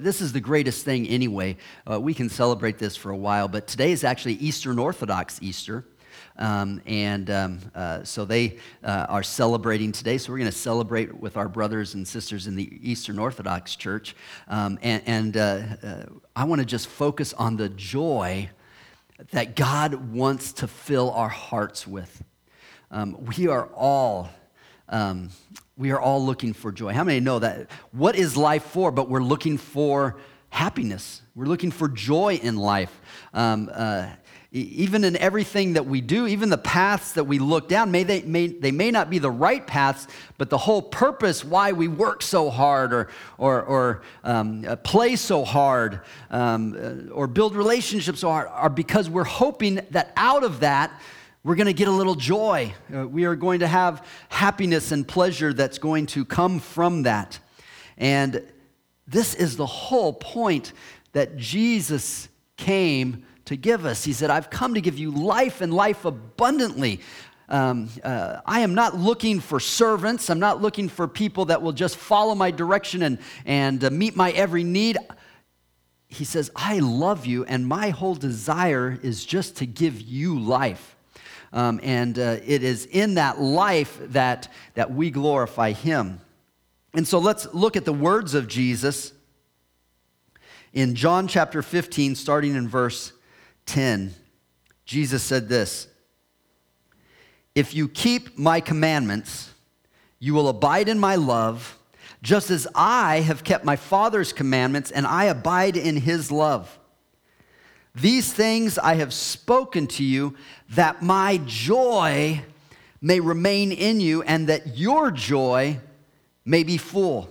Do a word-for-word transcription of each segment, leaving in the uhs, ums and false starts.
this is the greatest thing anyway. Uh, we can celebrate this for a while, but today is actually Eastern Orthodox Easter. Um, and um, uh, so they uh, are celebrating today. So we're going to celebrate with our brothers and sisters in the Eastern Orthodox Church. Um, and and uh, uh, I want to just focus on the joy that God wants to fill our hearts with. Um, we are all um, we are all looking for joy. How many know that? What is life for? But we're looking for happiness. We're looking for joy in life. Um, uh, Even in everything that we do, even the paths that we look down, may they, may, they may not be the right paths, but the whole purpose why we work so hard or, or, or um, uh, play so hard um, uh, or build relationships so hard are because we're hoping that out of that, we're going to get a little joy. Uh, we are going to have happiness and pleasure that's going to come from that. And this is the whole point that Jesus came to give us. He said, I've come to give you life and life abundantly. Um, uh, I am not looking for servants. I'm not looking for people that will just follow my direction and, and uh, meet my every need. He says, I love you, and my whole desire is just to give you life. Um, and uh, it is in that life that, that we glorify him. And so let's look at the words of Jesus in John chapter fifteen, starting in verse ten. Jesus said this, if you keep my commandments, you will abide in my love, just as I have kept my Father's commandments, and I abide in his love. These things I have spoken to you, that my joy may remain in you, and that your joy may be full.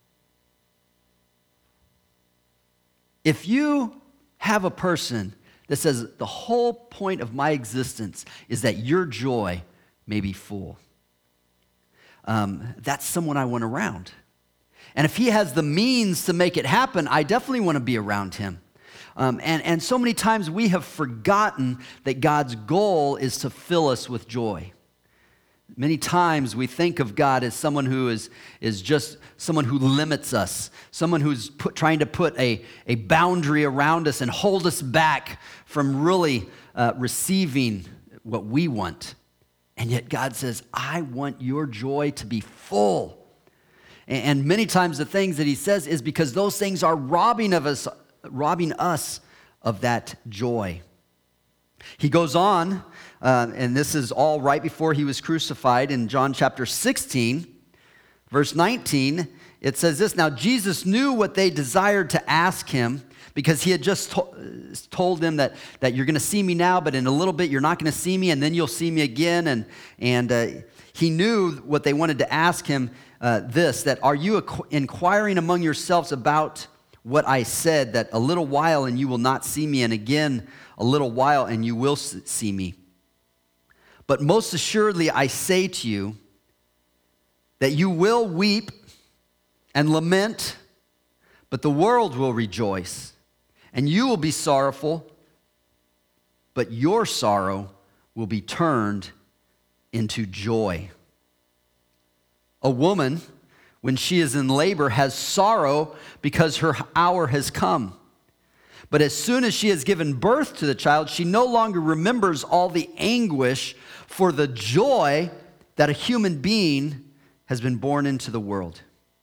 If you have a person that says the whole point of my existence is that your joy may be full, um, that's someone I want around. And if he has the means to make it happen, I definitely want to be around him. Um, and, and so many times we have forgotten that God's goal is to fill us with joy. Many times we think of God as someone who is, is just someone who limits us, someone who's put, trying to put a, a boundary around us and hold us back from really uh, receiving what we want. And yet God says, I want your joy to be full. And, and many times the things that he says is because those things are robbing of us, robbing us of that joy. He goes on, uh, and this is all right before he was crucified in John chapter sixteen, verse nineteen. It says this, now Jesus knew what they desired to ask him because he had just to- told them that, that you're going to see me now, but in a little bit you're not going to see me, and then you'll see me again. And, and uh, he knew what they wanted to ask him, uh, this, that are you inquiring among yourselves about what I said, that a little while and you will not see me, and again a little while and you will see me. But most assuredly I say to you that you will weep and lament, but the world will rejoice, and you will be sorrowful, but your sorrow will be turned into joy. A woman, when she is in labor, has sorrow because her hour has come. But as soon as she has given birth to the child, she no longer remembers all the anguish for the joy that a human being has been born into the world.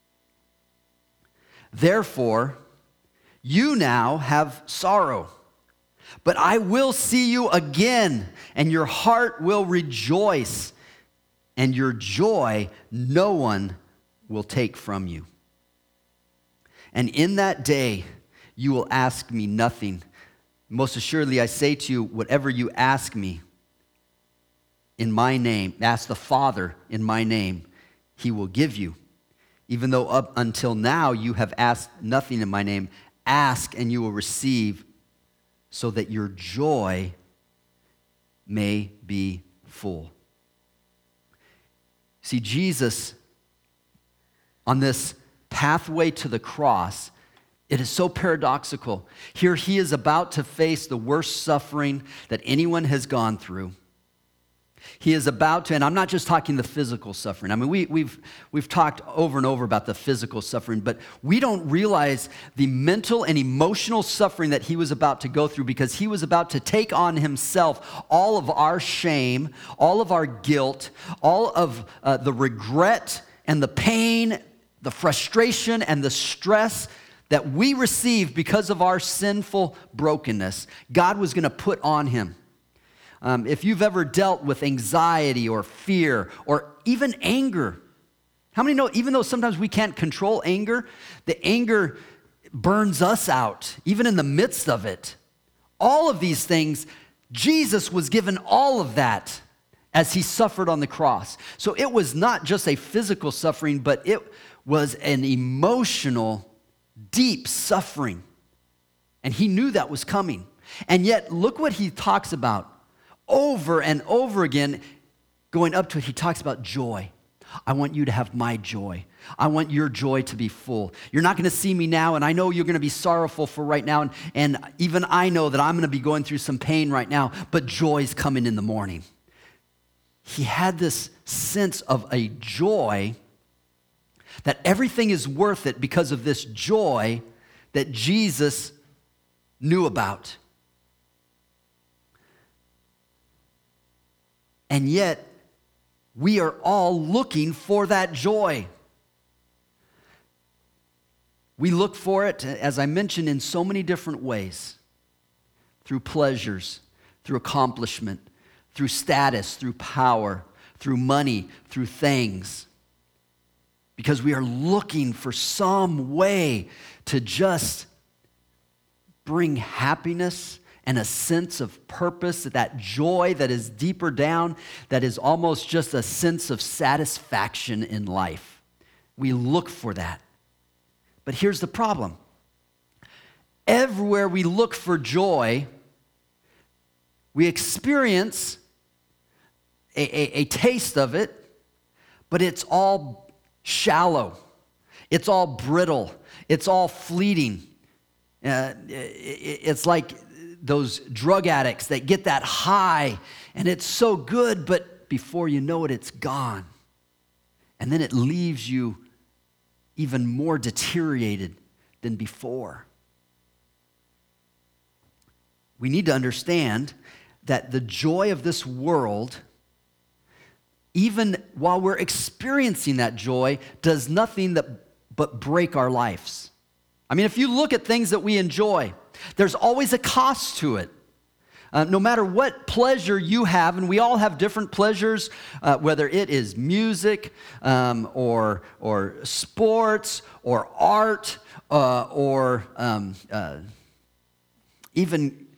Therefore, you now have sorrow, but I will see you again, and your heart will rejoice, and your joy no one will take from you. And in that day, you will ask me nothing. Most assuredly, I say to you, whatever you ask me in my name, ask the Father in my name, he will give you. Even though up until now you have asked nothing in my name, ask and you will receive, so that your joy may be full. See, Jesus, on this pathway to the cross, it is so paradoxical. Here he is about to face the worst suffering that anyone has gone through. He is about to, and I'm not just talking the physical suffering. I mean, we, we've, we've talked over and over about the physical suffering, but we don't realize the mental and emotional suffering that he was about to go through, because he was about to take on himself all of our shame, all of our guilt, all of uh, the regret and the pain, the frustration and the stress that we receive because of our sinful brokenness. God was going to put on him. Um, if you've ever dealt with anxiety or fear or even anger, how many know, even though sometimes we can't control anger, the anger burns us out, even in the midst of it. All of these things, Jesus was given all of that as he suffered on the cross. So it was not just a physical suffering, but it was an emotional, deep suffering. And he knew that was coming. And yet, look what he talks about. Over and over again, going up to it, he talks about joy. I want you to have my joy. I want your joy to be full. You're not going to see me now, and I know you're going to be sorrowful for right now, and, and even I know that I'm going to be going through some pain right now, but joy's coming in the morning. He had this sense of a joy, that everything is worth it because of this joy that Jesus knew about. And yet, we are all looking for that joy. We look for it, as I mentioned, in so many different ways. Through pleasures, through accomplishment, through status, through power, through money, through things. Because we are looking for some way to just bring happiness and a sense of purpose, that joy that is deeper down, that is almost just a sense of satisfaction in life. We look for that. But here's the problem. Everywhere we look for joy, we experience a, a, a taste of it, but it's all shallow. It's all brittle. It's all fleeting. Uh, it, it's like those drug addicts that get that high, and it's so good, but before you know it, it's gone. And then it leaves you even more deteriorated than before. We need to understand that the joy of this world, even while we're experiencing that joy, does nothing that, but break our lives. I mean, if you look at things that we enjoy, there's always a cost to it. Uh, no matter what pleasure you have, and we all have different pleasures, uh, whether it is music um, or, or sports or art uh, or um, uh, even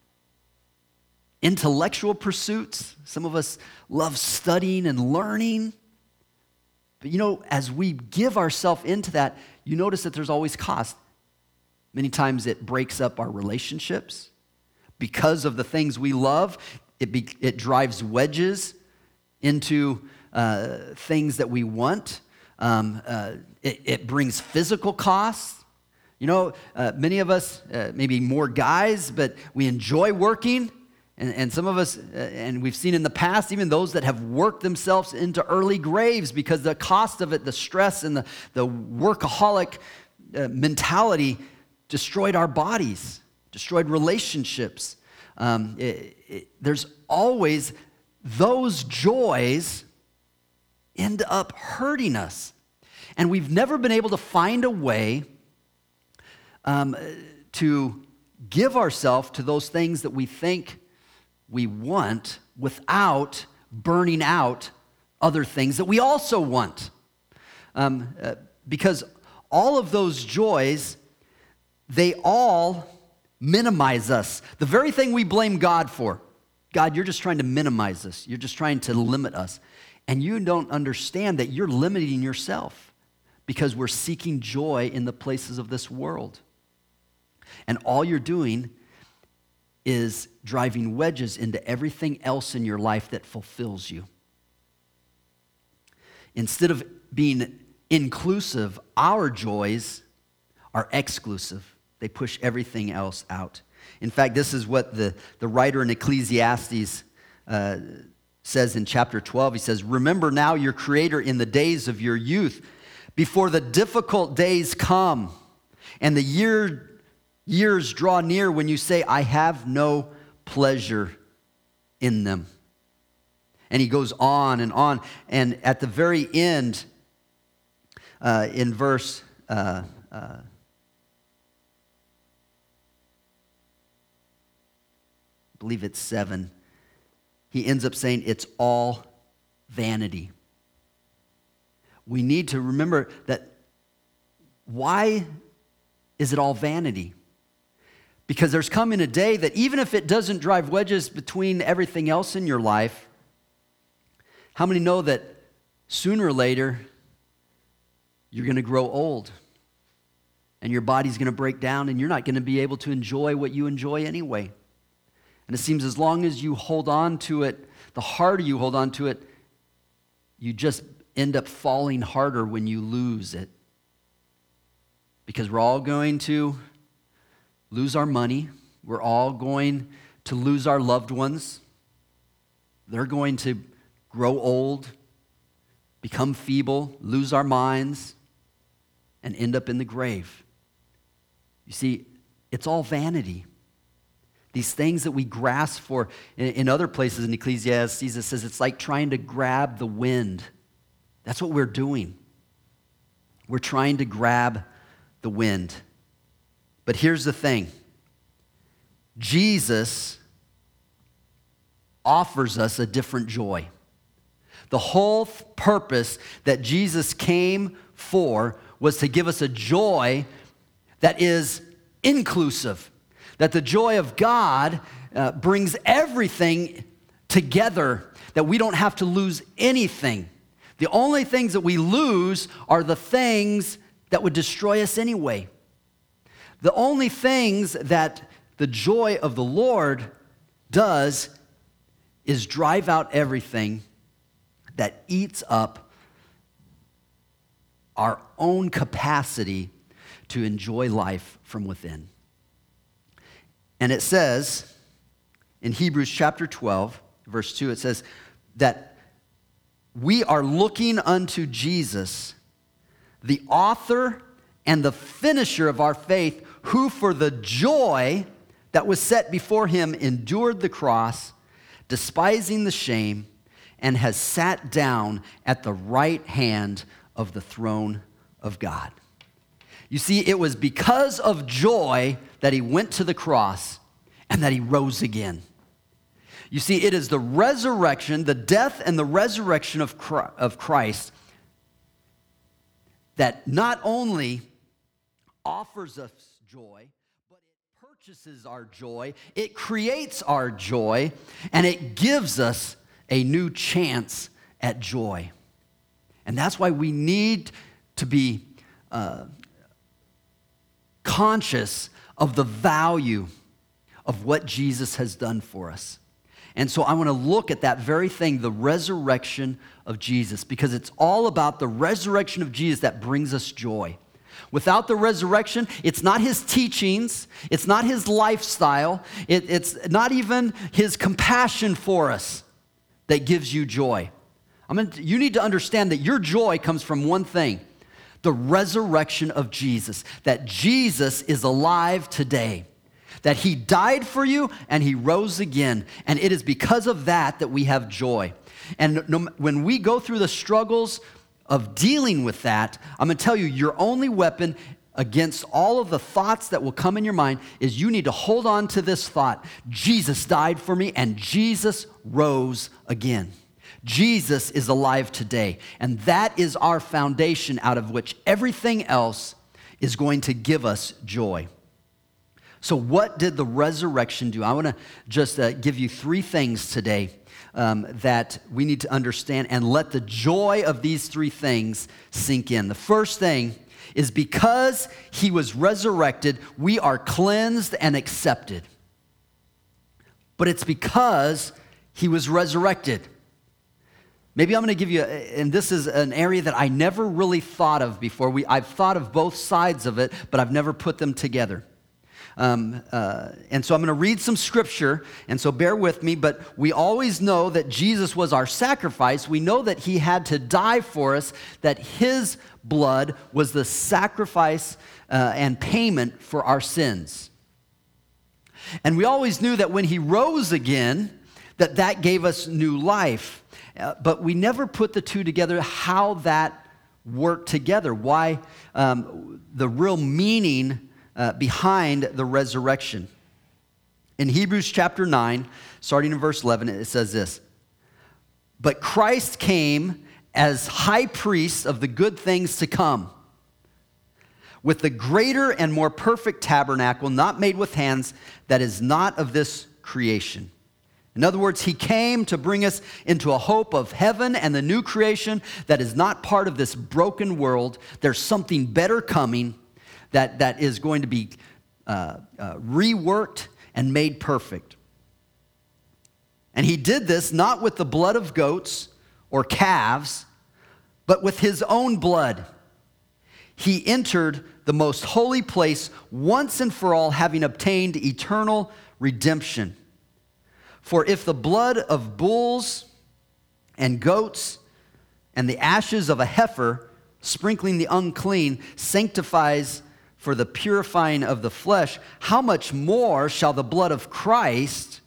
intellectual pursuits. Some of us love studying and learning. But you know, as we give ourselves into that, you notice that there's always cost. Many times it breaks up our relationships. Because of the things we love, it, be, it drives wedges into uh, things that we want. Um, uh, it, it brings physical costs. You know, uh, many of us, uh, maybe more guys, but we enjoy working. And, and some of us, uh, and we've seen in the past, even those that have worked themselves into early graves because the cost of it, the stress and the, the workaholic uh, mentality destroyed our bodies. Destroyed relationships. Um, it, it, there's always those joys end up hurting us. And we've never been able to find a way um, to give ourselves to those things that we think we want without burning out other things that we also want. Um, uh, because all of those joys, they all minimize us. The very thing we blame God for. God, you're just trying to minimize us. You're just trying to limit us. And you don't understand that you're limiting yourself because we're seeking joy in the places of this world. And all you're doing is driving wedges into everything else in your life that fulfills you. Instead of being inclusive, our joys are exclusive. They push everything else out. In fact, this is what the, the writer in Ecclesiastes uh, says in chapter twelve, he says, remember now your Creator in the days of your youth, before the difficult days come and the year, years draw near when you say, I have no pleasure in them. And he goes on and on. And at the very end, uh, in verse uh, uh, I believe it's seven, he ends up saying it's all vanity. We need to remember that. Why is it all vanity? Because there's coming a day that even if it doesn't drive wedges between everything else in your life, how many know that sooner or later you're going to grow old and your body's going to break down and you're not going to be able to enjoy what you enjoy anyway? And it seems as long as you hold on to it, the harder you hold on to it, you just end up falling harder when you lose it. Because we're all going to lose our money. We're all going to lose our loved ones. They're going to grow old, become feeble, lose our minds, and end up in the grave. You see, it's all vanity. These things that we grasp for, in, in other places in Ecclesiastes, it says it's like trying to grab the wind. That's what we're doing. We're trying to grab the wind. But here's the thing. Jesus offers us a different joy. The whole purpose that Jesus came for was to give us a joy that is inclusive. That the joy of God uh, brings everything together, that we don't have to lose anything. The only things that we lose are the things that would destroy us anyway. The only things that the joy of the Lord does is drive out everything that eats up our own capacity to enjoy life from within. And it says in Hebrews chapter twelve, verse two, it says that we are looking unto Jesus, the author and the finisher of our faith, who for the joy that was set before him endured the cross, despising the shame, and has sat down at the right hand of the throne of God. You see, it was because of joy that he went to the cross and that he rose again. You see, it is the resurrection, the death and the resurrection of Christ that not only offers us joy, but it purchases our joy, it creates our joy, and it gives us a new chance at joy. And that's why we need to be uh, conscious of the value of what Jesus has done for us. And so I want to look at that very thing, the resurrection of Jesus, because it's all about the resurrection of Jesus that brings us joy. Without the resurrection, it's not his teachings, it's not his lifestyle, it, it's not even his compassion for us that gives you joy. I mean, you need to understand that your joy comes from one thing, the resurrection of Jesus, that Jesus is alive today, that he died for you and he rose again, and it is because of that that we have joy. And no, when we go through the struggles of dealing with that, I'm going to tell you, your only weapon against all of the thoughts that will come in your mind is you need to hold on to this thought. Jesus died for me and Jesus rose again. Jesus is alive today, and that is our foundation out of which everything else is going to give us joy. So what did the resurrection do? I want to just uh, give you three things today um, that we need to understand, and let the joy of these three things sink in. The first thing is, because he was resurrected, we are cleansed and accepted. But it's because he was resurrected. Maybe I'm going to give you, a, and this is an area that I never really thought of before. We, I've thought of both sides of it, but I've never put them together. Um, uh, and so I'm going to read some scripture, and so bear with me, but we always know that Jesus was our sacrifice. We know that he had to die for us, that his blood was the sacrifice uh, and payment for our sins. And we always knew that when he rose again, that that gave us new life. Uh, but we never put the two together, how that worked together, why um, the real meaning Uh, behind the resurrection. In Hebrews chapter nine, starting in verse eleven, it says this: "But Christ came as high priest of the good things to come, with the greater and more perfect tabernacle, not made with hands, that is not of this creation." In other words, he came to bring us into a hope of heaven and the new creation that is not part of this broken world. There's something better coming that, that is going to be uh, uh, reworked and made perfect. And he did this not with the blood of goats or calves, but with his own blood. He entered the most holy place once and for all, having obtained eternal redemption. For if the blood of bulls and goats and the ashes of a heifer, sprinkling the unclean, sanctifies for the purifying of the flesh, how much more shall the blood of Christ,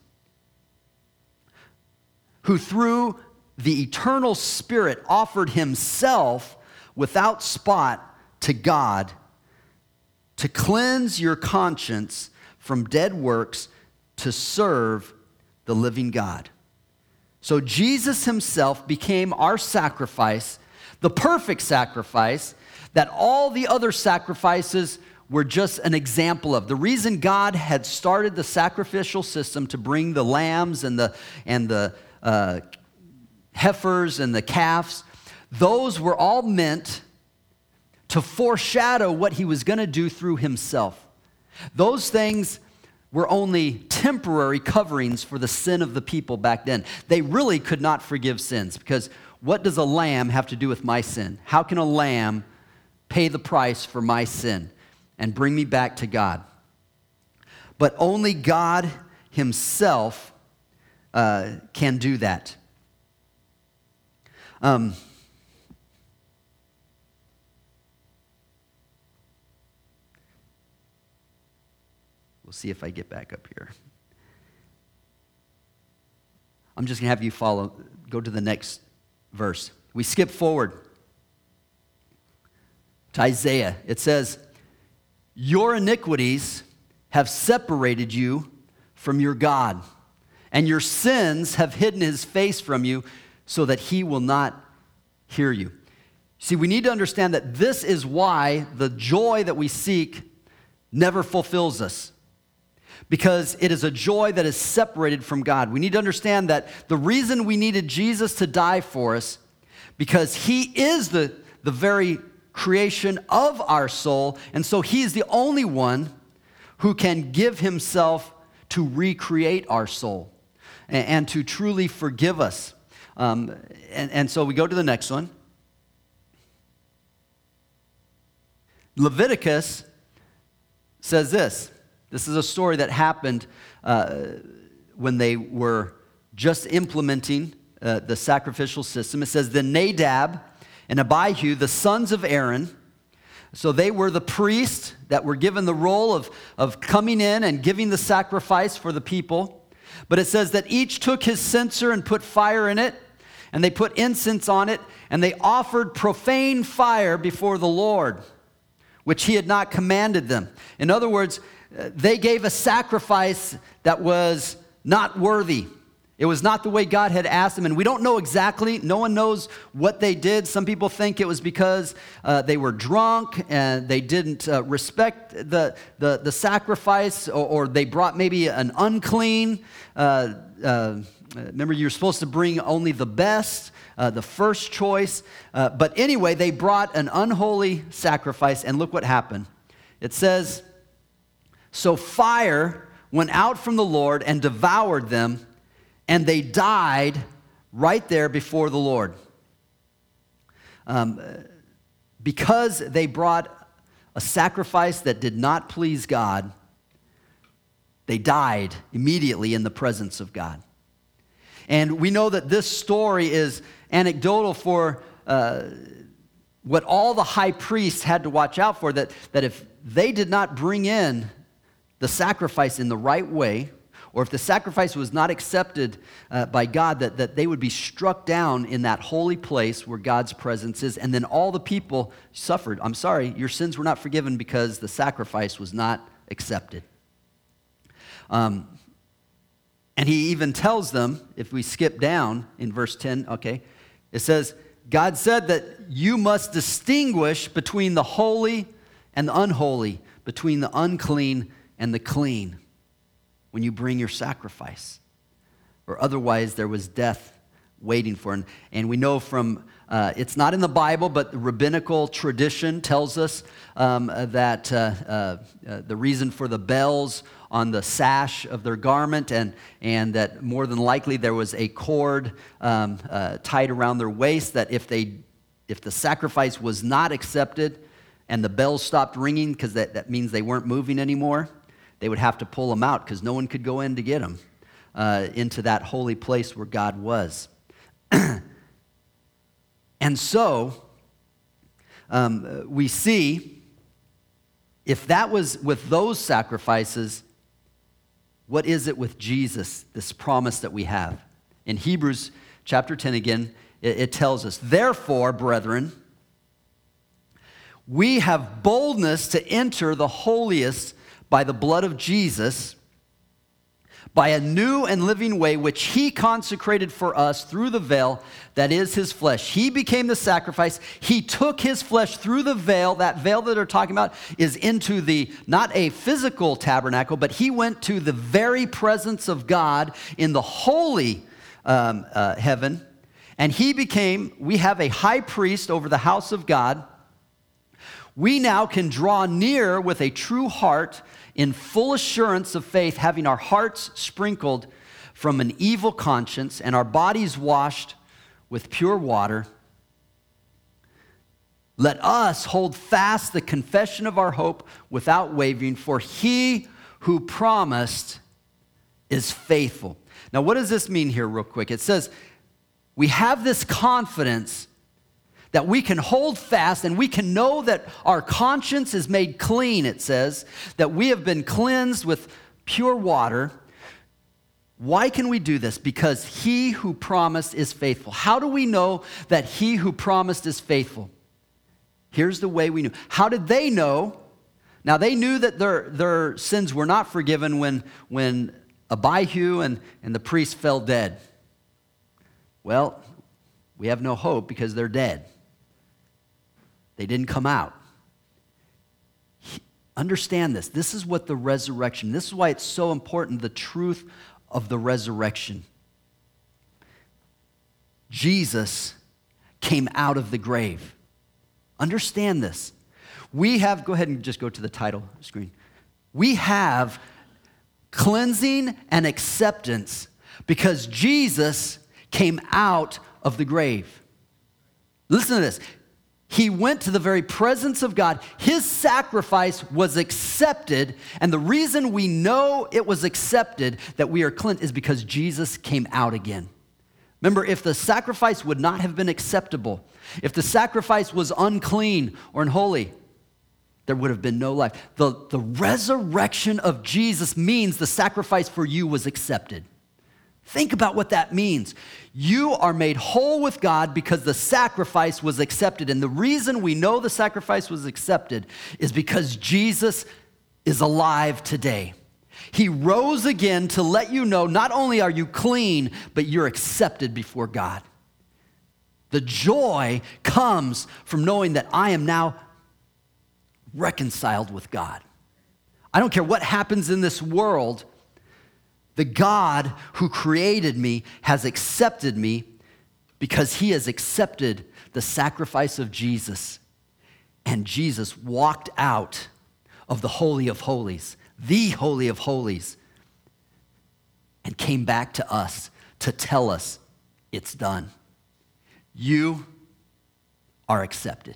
who through the eternal Spirit offered himself without spot to God, to cleanse your conscience from dead works, to serve the living God. So Jesus himself became our sacrifice, the perfect sacrifice that all the other sacrifices were just an example of. The reason God had started the sacrificial system to bring the lambs and the and the uh, heifers and the calves, those were all meant to foreshadow what he was going to do through himself. Those things were only temporary coverings for the sin of the people back then. They really could not forgive sins, because what does a lamb have to do with my sin? How can a lamb pay the price for my sin and bring me back to God? But only God himself uh, can do that. Um, we'll see if I get back up here. I'm just going to have you follow, go to the next verse. We skip forward to Isaiah. It says, "Your iniquities have separated you from your God, and your sins have hidden his face from you so that he will not hear you." See, we need to understand that this is why the joy that we seek never fulfills us, because it is a joy that is separated from God. We need to understand that the reason we needed Jesus to die for us, because he is the, the very creation of our soul, and so he's the only one who can give himself to recreate our soul and, and to truly forgive us. Um, and, and so we go to the next one. Leviticus says this. This is a story that happened uh, when they were just implementing uh, the sacrificial system. It says, "Then Nadab and Abihu, the sons of Aaron," so they were the priests that were given the role of, of coming in and giving the sacrifice for the people. But it says that each took his censer and put fire in it, and they put incense on it, and they offered profane fire before the Lord, which he had not commanded them. In other words, they gave a sacrifice that was not worthy. It was not the way God had asked them, and we don't know exactly. No one knows what they did. Some people think it was because uh, they were drunk and they didn't uh, respect the, the, the sacrifice, or, or they brought maybe an unclean. Uh, uh, remember, you're supposed to bring only the best, uh, the first choice. Uh, but anyway, they brought an unholy sacrifice, and look what happened. It says, "So fire went out from the Lord and devoured them, and they died right there before the Lord." Um, because they brought a sacrifice that did not please God, They died immediately in the presence of God. And we know that this story is anecdotal for uh, what all the high priests had to watch out for, that, that if they did not bring in the sacrifice in the right way, or if the sacrifice was not accepted uh, by God, that, that they would be struck down in that holy place where God's presence is, and then all the people suffered. I'm sorry, your sins were not forgiven because the sacrifice was not accepted. Um, and he even tells them, if we skip down in verse ten, okay, it says, God said that you must distinguish between the holy and the unholy, between the unclean and the clean, when you bring your sacrifice, or otherwise there was death waiting for. And, and we know from, uh, it's not in the Bible, but the rabbinical tradition tells us um, that uh, uh, uh, the reason for the bells on the sash of their garment, and, and that more than likely there was a cord um, uh, tied around their waist, that if they, if the sacrifice was not accepted and the bells stopped ringing, because that, that means they weren't moving anymore, they would have to pull them out because no one could go in to get them uh, into that holy place where God was. And so, um, we see, if that was with those sacrifices, what is it with Jesus, this promise that we have? In Hebrews chapter ten again, it, it tells us, therefore, brethren, we have boldness to enter the holiest by the blood of Jesus, by a new and living way which he consecrated for us through the veil, that is his flesh. He became the sacrifice. He took his flesh through the veil. That veil that they're talking about is into the, not a physical tabernacle, but he went to the very presence of God in the holy um, uh, heaven. And he became, we have a high priest over the house of God. We now can draw near with a true heart in full assurance of faith, having our hearts sprinkled from an evil conscience and our bodies washed with pure water. Let us hold fast the confession of our hope without wavering, for he who promised is faithful. Now, what does this mean here real quick? It says, we have this confidence that we can hold fast and we can know that our conscience is made clean, it says, that we have been cleansed with pure water. Why can we do this? Because he who promised is faithful. How do we know that he who promised is faithful? Here's the way we knew. How did they know? Now, they knew that their, their sins were not forgiven when, when Abihu and, and the priest fell dead. Well, we have no hope because they're dead. They didn't come out. Understand this. This is what the resurrection, this is why it's so important, the truth of the resurrection. Jesus came out of the grave. Understand this. We have, go ahead and just go to the title screen. We have cleansing and acceptance because Jesus came out of the grave. Listen to this. He went to the very presence of God. His sacrifice was accepted, and the reason we know it was accepted, that we are cleansed, is because Jesus came out again. Remember, if the sacrifice would not have been acceptable, if the sacrifice was unclean or unholy, there would have been no life. The, the resurrection of Jesus means the sacrifice for you was accepted. Think about what that means. You are made whole with God because the sacrifice was accepted. And the reason we know the sacrifice was accepted is because Jesus is alive today. He rose again to let you know not only are you clean, but you're accepted before God. The joy comes from knowing that I am now reconciled with God. I don't care what happens in this world. The God who created me has accepted me because he has accepted the sacrifice of Jesus. And Jesus walked out of the Holy of Holies, the Holy of Holies, and came back to us to tell us it's done. You are accepted.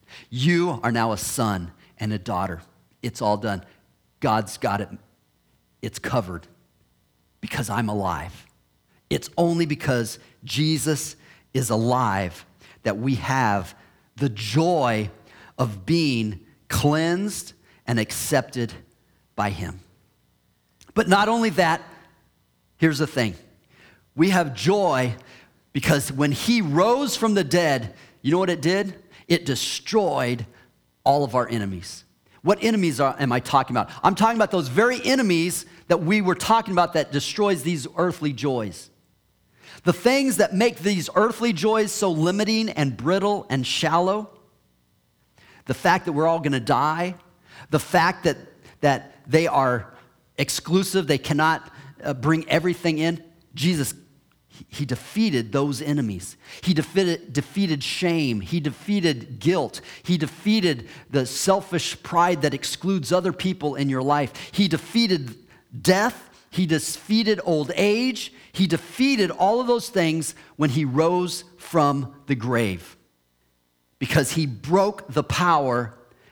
You are now a son and a daughter. It's all done. God's got it. it's covered because I'm alive. It's only because Jesus is alive that we have the joy of being cleansed and accepted by him. But not only that, here's the thing. We have joy because when he rose from the dead, you know what it did? It destroyed all of our enemies. What enemies are, am I talking about? I'm talking about those very enemies that we were talking about that destroys these earthly joys. The things that make these earthly joys so limiting and brittle and shallow, the fact that we're all going to die, the fact that, that they are exclusive, they cannot uh, bring everything in, Jesus, he, he defeated those enemies. He defeated, defeated shame. He defeated guilt. He defeated the selfish pride that excludes other people in your life. He defeated death. He defeated old age. He defeated all of those things when he rose from the grave because he broke the power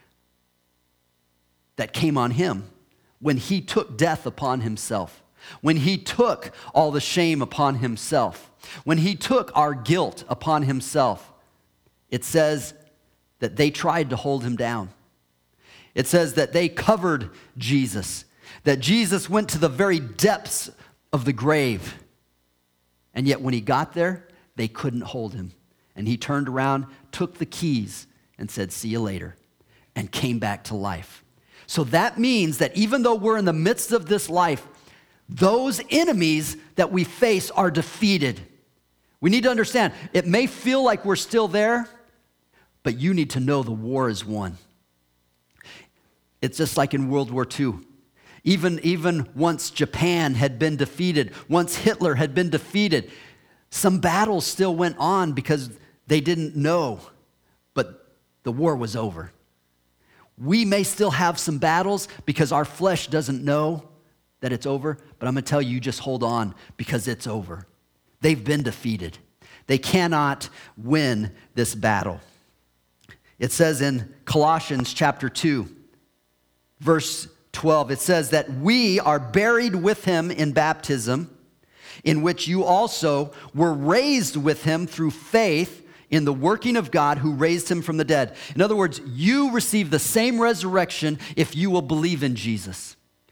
that came on him when he took death upon himself, when he took all the shame upon himself, when he took our guilt upon himself. It says that they tried to hold him down. It says that they covered Jesus, that Jesus went to the very depths of the grave. And yet when he got there, they couldn't hold him. And he turned around, took the keys, and said, "See you later," and came back to life. So that means that even though we're in the midst of this life, those enemies that we face are defeated. We need to understand, it may feel like we're still there, but you need to know the war is won. It's just like in World War Two. Even, even once Japan had been defeated, once Hitler had been defeated, some battles still went on because they didn't know, but the war was over. We may still have some battles because our flesh doesn't know that it's over, but I'm going to tell you, you just hold on because it's over. They've been defeated. They cannot win this battle. It says in Colossians chapter two, verse twelve, it says that we are buried with him in baptism, in which you also were raised with him through faith in the working of God who raised him from the dead. In other words, you receive the same resurrection if you will believe in Jesus.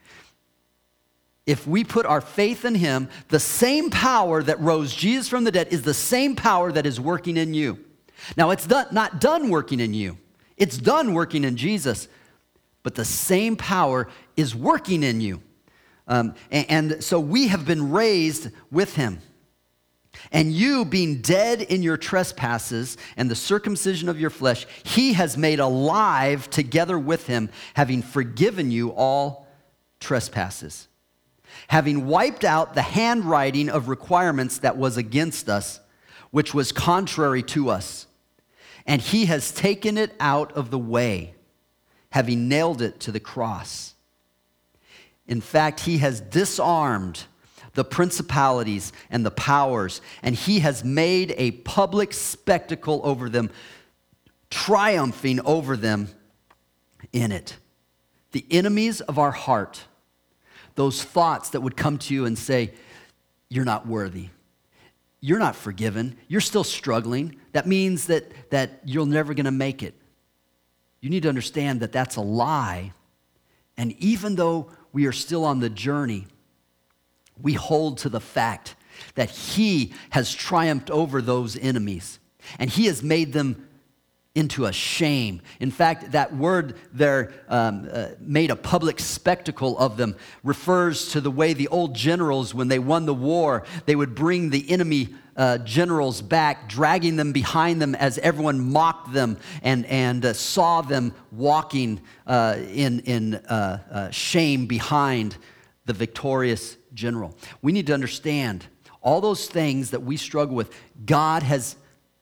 If we put our faith in him, the same power that rose Jesus from the dead is the same power that is working in you. Now, it's done, not done working in you. It's done working in Jesus. But the same power is working in you. Um, and, and so we have been raised with him. And you, being dead in your trespasses and the circumcision of your flesh, he has made alive together with him, having forgiven you all trespasses, having wiped out the handwriting of requirements that was against us, which was contrary to us. And he has taken it out of the way, having nailed it to the cross. In fact, he has disarmed the principalities and the powers, and he has made a public spectacle over them, triumphing over them in it. The enemies of our heart, those thoughts that would come to you and say, "You're not worthy. You're not forgiven. You're still struggling. That means that, that you're never going to make it." You need to understand that that's a lie. And even though we are still on the journey, we hold to the fact that he has triumphed over those enemies, and he has made them into a shame. In fact, that word there, um, uh, made a public spectacle of them, refers to the way the old generals, when they won the war, they would bring the enemy uh, generals back, dragging them behind them as everyone mocked them and, and uh, saw them walking uh, in, in uh, uh, shame behind the victorious general. We need to understand all those things that we struggle with, God has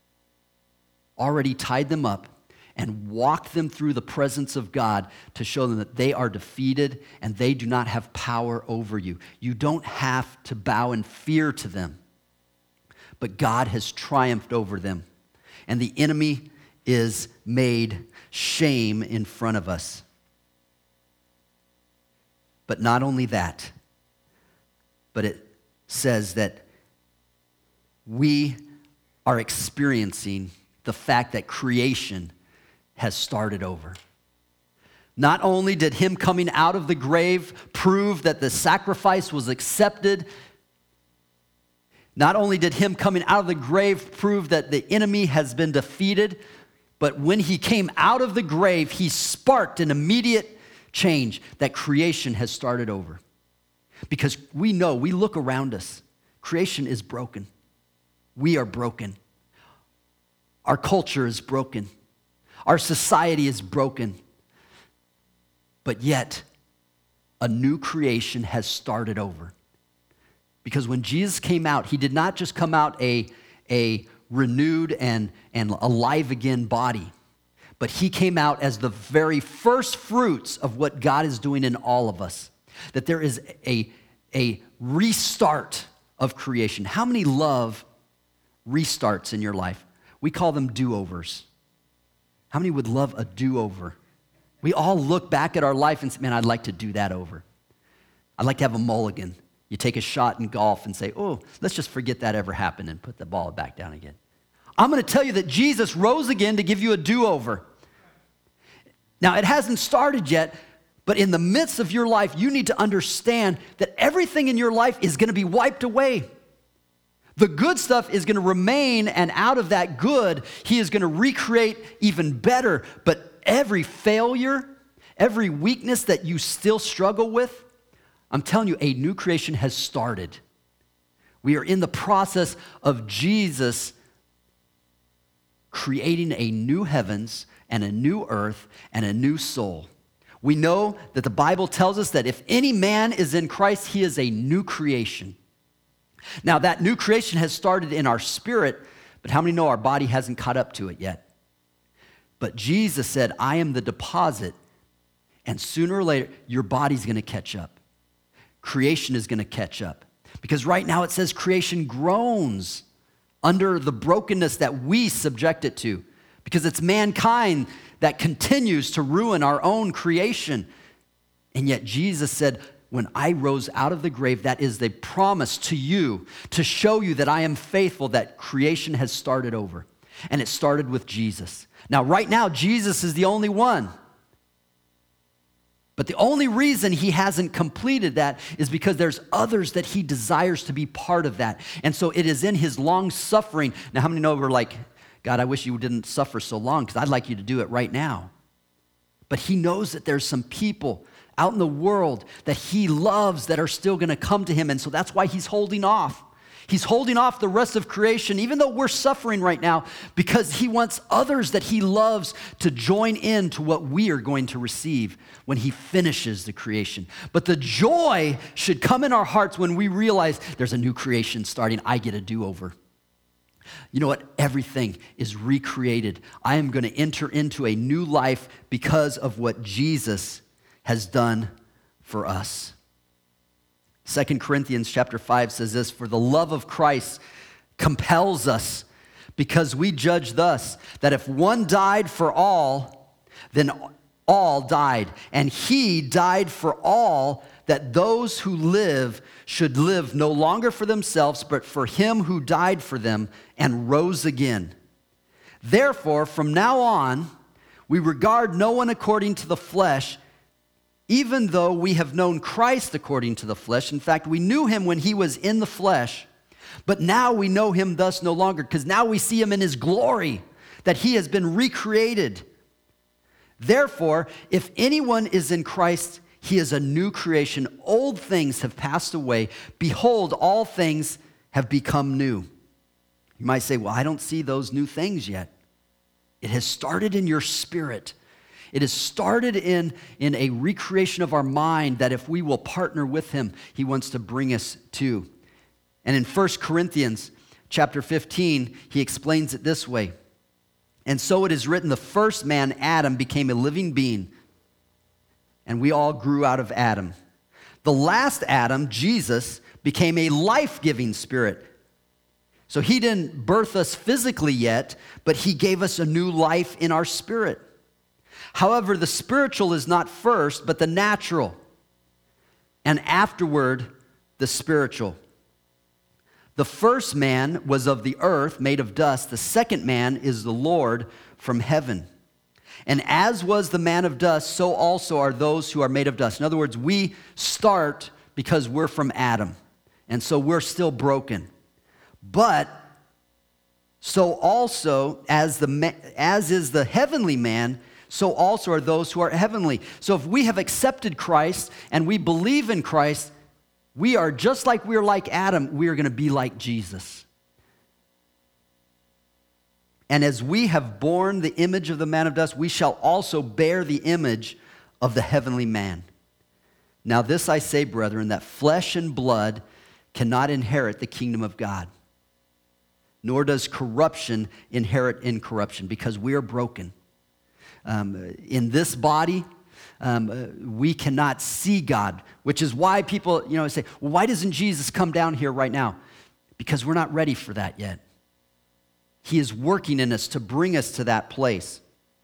already tied them up and walked them through the presence of God to show them that they are defeated and they do not have power over you. You don't have to bow in fear to them, but God has triumphed over them, and the enemy is made shame in front of us. But not only that, but it says that we are experiencing the fact that creation has started over. Not only did him coming out of the grave prove that the sacrifice was accepted, not only did him coming out of the grave prove that the enemy has been defeated, but when he came out of the grave, he sparked an immediate change that creation has started over. Because we know, we look around us, creation is broken. We are broken. Our culture is broken. Our society is broken. But yet, a new creation has started over. Because when Jesus came out, he did not just come out a, a renewed and, and alive again body, but he came out as the very first fruits of what God is doing in all of us. That there is a, a restart of creation. How many love restarts in your life? We call them do-overs. How many would love a do-over? We all look back at our life and say, man, I'd like to do that over. I'd like to have a mulligan. You take a shot in golf and say, oh, let's just forget that ever happened and put the ball back down again. I'm going to tell you that Jesus rose again to give you a do-over. Now, it hasn't started yet, but in the midst of your life, you need to understand that everything in your life is going to be wiped away. The good stuff is going to remain, and out of that good, he is going to recreate even better. But every failure, every weakness that you still struggle with, I'm telling you, a new creation has started. We are in the process of Jesus creating a new heavens and a new earth and a new soul. We know that the Bible tells us that if any man is in Christ, he is a new creation. Now, that new creation has started in our spirit, but how many know our body hasn't caught up to it yet? But Jesus said, I am the deposit, and sooner or later, your body's going to catch up. Creation is going to catch up. Because right now it says creation groans under the brokenness that we subject it to. Because it's mankind that continues to ruin our own creation. And yet Jesus said, when I rose out of the grave, that is the promise to you to show you that I am faithful, that creation has started over. And it started with Jesus. Now, right now, Jesus is the only one. But the only reason he hasn't completed that is because there's others that he desires to be part of that. And so it is in his long suffering. Now, how many know we're like, God, I wish you didn't suffer so long because I'd like you to do it right now. But he knows that there's some people out in the world that he loves that are still going to come to him. And so that's why he's holding off. He's holding off the rest of creation, even though we're suffering right now, because he wants others that he loves to join in to what we are going to receive when he finishes the creation. But the joy should come in our hearts when we realize there's a new creation starting. I get a do-over. You know what? Everything is recreated. I am going to enter into a new life because of what Jesus has done for us. Second Corinthians chapter five says this, for the love of Christ compels us, because we judge thus, that if one died for all, then all died. And he died for all, that those who live should live no longer for themselves, but for him who died for them and rose again. Therefore, from now on, we regard no one according to the flesh, even though we have known Christ according to the flesh. In fact, we knew him when he was in the flesh, but now we know him thus no longer, because now we see him in his glory, that he has been recreated. Therefore, if anyone is in Christ, he is a new creation. Old things have passed away. Behold, all things have become new. You might say, well, I don't see those new things yet. It has started in your spirit. It has started in, in a recreation of our mind that if we will partner with him, he wants to bring us to. And in First Corinthians chapter fifteen, he explains it this way. And so it is written, the first man, Adam, became a living being, and we all grew out of Adam. The last Adam, Jesus, became a life-giving spirit. So he didn't birth us physically yet, but he gave us a new life in our spirit. However, the spiritual is not first, but the natural, and afterward, the spiritual. The first man was of the earth, made of dust. The second man is the Lord from heaven. And as was the man of dust, so also are those who are made of dust. In other words, we start because we're from Adam, and so we're still broken. But so also, as the as is the heavenly man, so also are those who are heavenly. So if we have accepted Christ and we believe in Christ, we are just like we're like Adam, we are going to be like Jesus. And as we have borne the image of the man of dust, we shall also bear the image of the heavenly man. Now this I say, brethren, that flesh and blood cannot inherit the kingdom of God, nor does corruption inherit incorruption, because we are broken. Um, in this body, Um, uh, we cannot see God, which is why people, you know, say, well, why doesn't Jesus come down here right now? Because we're not ready for that yet. He is working in us to bring us to that place.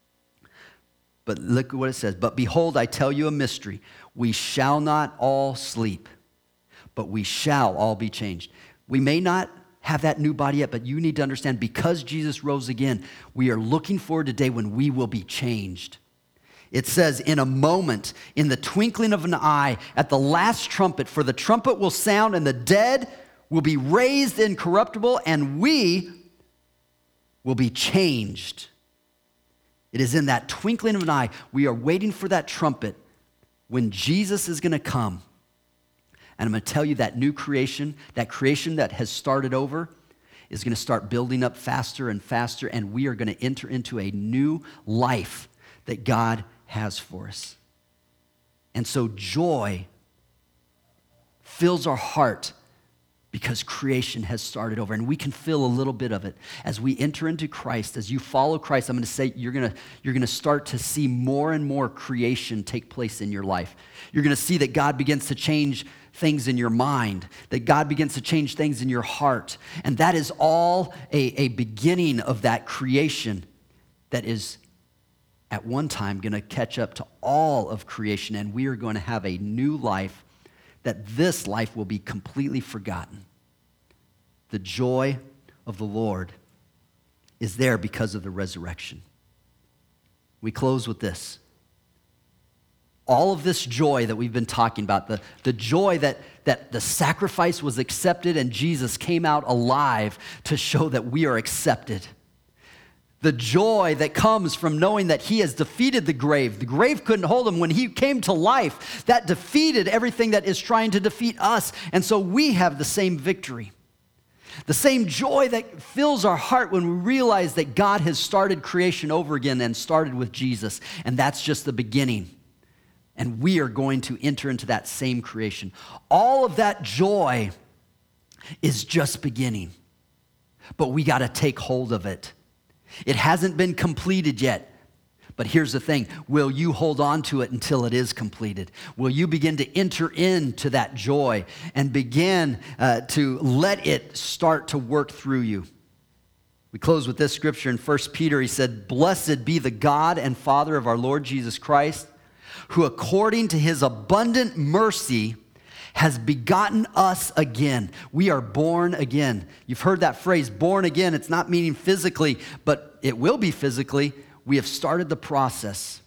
But look at what it says. But behold, I tell you a mystery. We shall not all sleep, but we shall all be changed. We may not have that new body yet, but you need to understand, because Jesus rose again, we are looking forward to a day when we will be changed. It says, in a moment, in the twinkling of an eye, at the last trumpet, for the trumpet will sound, and the dead will be raised incorruptible, and we will be changed. It is in that twinkling of an eye. We are waiting for that trumpet when Jesus is going to come. And I'm going to tell you, that new creation, that creation that has started over, is going to start building up faster and faster, and we are going to enter into a new life that God has for us. And so joy fills our heart because creation has started over, and we can feel a little bit of it as we enter into Christ. As you follow Christ, I'm going to say you're going to you're going to start to see more and more creation take place in your life. You're going to see that God begins to change things in your mind, that God begins to change things in your heart, and that is all a, a beginning of that creation that is at one time going to catch up to all of creation, and we are going to have a new life, that this life will be completely forgotten. The joy of the Lord is there because of the resurrection. We close with this. All of this joy that we've been talking about, the, the joy that, that the sacrifice was accepted and Jesus came out alive to show that we are accepted. The joy that comes from knowing that he has defeated the grave. The grave couldn't hold him. When he came to life, that defeated everything that is trying to defeat us. And so we have the same victory. The same joy that fills our heart when we realize that God has started creation over again and started with Jesus. And that's just the beginning. And we are going to enter into that same creation. All of that joy is just beginning. But we got to take hold of it. It hasn't been completed yet. But here's the thing. Will you hold on to it until it is completed? Will you begin to enter into that joy and begin uh, to let it start to work through you? We close with this scripture in First Peter. He said, "Blessed be the God and Father of our Lord Jesus Christ, who according to his abundant mercy has begotten us again." We are born again. You've heard that phrase, born again. It's not meaning physically, but it will be physically. We have started the process.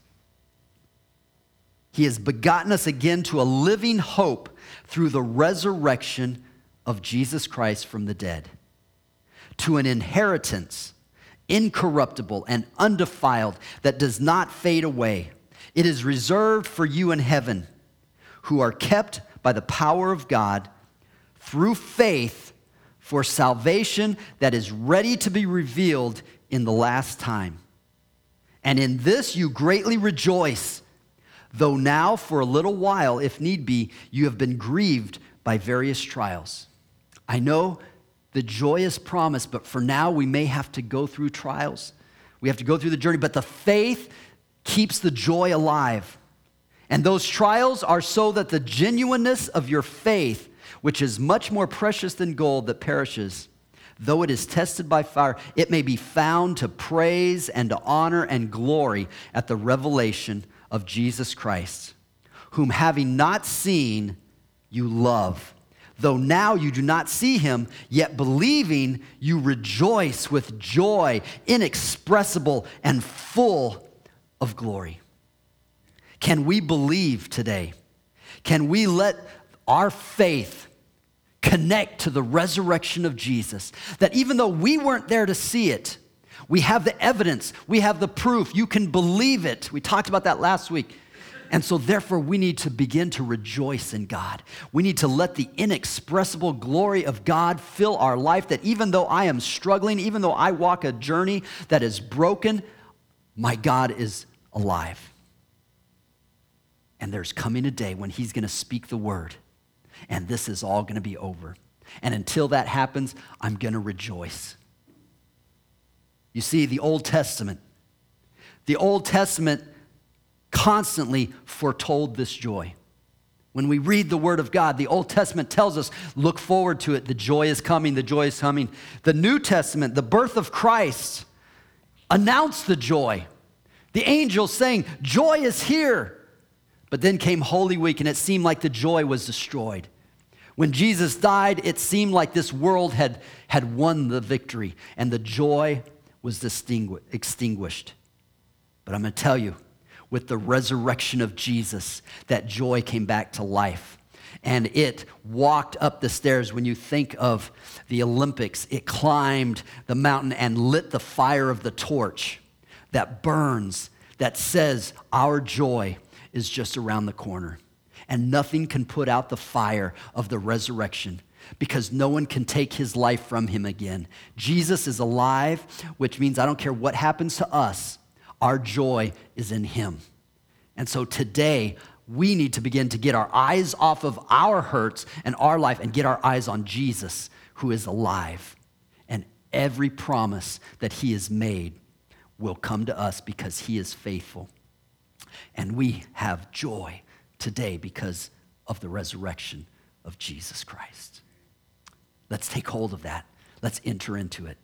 He has begotten us again to a living hope through the resurrection of Jesus Christ from the dead, to an inheritance incorruptible and undefiled that does not fade away. It is reserved for you in heaven, who are kept by the power of God through faith for salvation that is ready to be revealed in the last time. And in this you greatly rejoice, though now for a little while, if need be, you have been grieved by various trials. I know the joy is promised, but for now we may have to go through trials. We have to go through the journey, but the faith keeps the joy alive. And those trials are so that the genuineness of your faith, which is much more precious than gold that perishes, though it is tested by fire, it may be found to praise and to honor and glory at the revelation of Jesus Christ, whom having not seen, you love. Though now you do not see him, yet believing you rejoice with joy inexpressible and full of glory. Can we believe today? Can we let our faith connect to the resurrection of Jesus? That even though we weren't there to see it, we have the evidence, we have the proof, you can believe it. We talked about that last week. And so therefore we need to begin to rejoice in God. We need to let the inexpressible glory of God fill our life, that even though I am struggling, even though I walk a journey that is broken, my God is alive. And there's coming a day when he's going to speak the word, and this is all going to be over. And until that happens, I'm going to rejoice. You see, the Old Testament, the Old Testament constantly foretold this joy. When we read the Word of God, the Old Testament tells us, look forward to it. The joy is coming. The joy is coming. The New Testament, the birth of Christ, announced the joy. The angels saying, joy is here. But then came Holy Week, and it seemed like the joy was destroyed. When Jesus died, it seemed like this world had, had won the victory, and the joy was distingu- extinguished. But I'm going to tell you, with the resurrection of Jesus, that joy came back to life. And it walked up the stairs. When you think of the Olympics, it climbed the mountain and lit the fire of the torch that burns, that says our joy is just around the corner. And nothing can put out the fire of the resurrection, because no one can take his life from him again. Jesus is alive, which means I don't care what happens to us, our joy is in him. And so today, we need to begin to get our eyes off of our hurts and our life and get our eyes on Jesus, who is alive. And every promise that he has made will come to us because he is faithful. And we have joy today because of the resurrection of Jesus Christ. Let's take hold of that. Let's enter into it.